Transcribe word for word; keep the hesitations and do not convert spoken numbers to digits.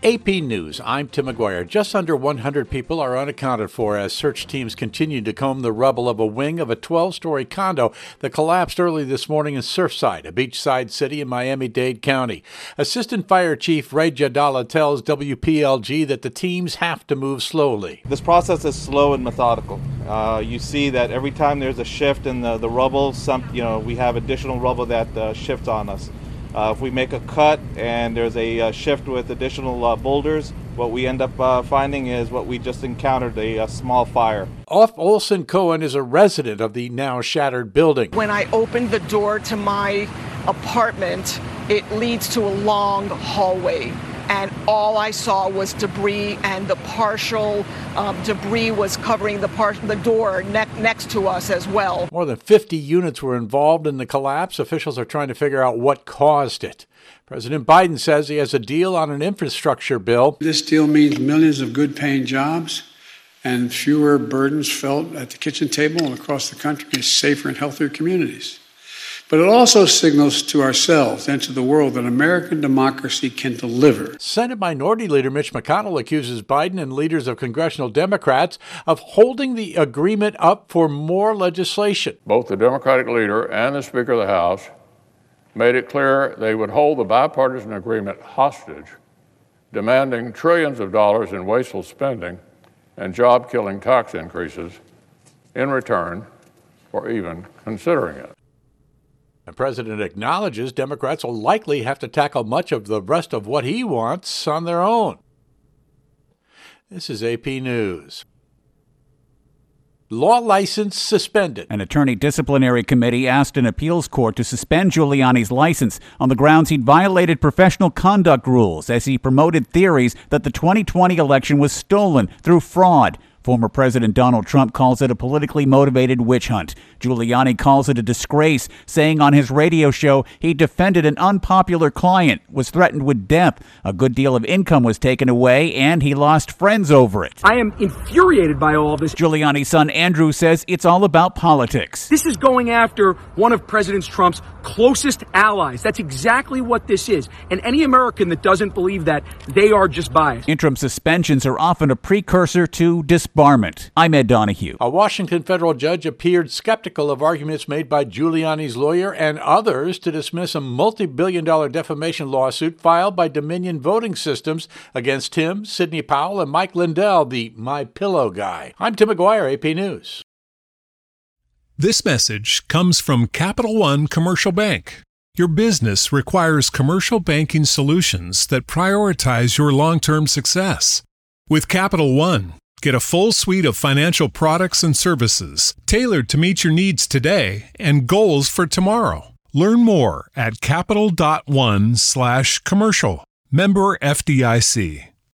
A P News, I'm Tim McGuire. Just under one hundred people are unaccounted for as search teams continue to comb the rubble of a wing of a twelve-story condo that collapsed early this morning in Surfside, a beachside city in Miami-Dade County. Assistant Fire Chief Ray Jadala tells W P L G that the teams have to move slowly. This process is slow and methodical. Uh, you see that every time there's a shift in the, the rubble, some, you know, we have additional rubble that uh, shifts on us. Uh, if we make a cut and there's a uh, shift with additional uh, boulders, what we end up uh, finding is what we just encountered, a, a small fire. Off Olson Cohen is a resident of the now shattered building. When I opened the door to my apartment, it leads to a long hallway. And all I saw was debris, and the partial um, debris was covering the part, the door ne- next to us as well. More than fifty units were involved in the collapse. Officials are trying to figure out what caused it. President Biden says he has a deal on an infrastructure bill. This deal means millions of good-paying jobs and fewer burdens felt at the kitchen table and across the country, and safer and healthier communities. But it also signals to ourselves and to the world that American democracy can deliver. Senate Minority Leader Mitch McConnell accuses Biden and leaders of congressional Democrats of holding the agreement up for more legislation. Both the Democratic leader and the Speaker of the House made it clear they would hold the bipartisan agreement hostage, demanding trillions of dollars in wasteful spending and job-killing tax increases in return for even considering it. The president acknowledges Democrats will likely have to tackle much of the rest of what he wants on their own. This is A P News. Law license suspended. An attorney disciplinary committee asked an appeals court to suspend Giuliani's license on the grounds he'd violated professional conduct rules as he promoted theories that the twenty twenty election was stolen through fraud. Former President Donald Trump calls it a politically motivated witch hunt. Giuliani calls it a disgrace, saying on his radio show he defended an unpopular client, was threatened with death, a good deal of income was taken away, and he lost friends over it. I am infuriated by all of this. Giuliani's son Andrew says it's all about politics. This is going after one of President Trump's closest allies. That's exactly what this is. And any American that doesn't believe that, they are just biased. Interim suspensions are often a precursor to disbarment. I'm Ed Donahue. A Washington federal judge appeared skeptical of arguments made by Giuliani's lawyer and others to dismiss a multi-billion dollar defamation lawsuit filed by Dominion Voting Systems against him, Sidney Powell, and Mike Lindell, the My Pillow guy. I'm Tim McGuire, A P News. This message comes from Capital One Commercial Bank. Your business requires commercial banking solutions that prioritize your long-term success. With Capital One, get a full suite of financial products and services tailored to meet your needs today and goals for tomorrow. Learn more at capital dot one slash commercial. Member F D I C.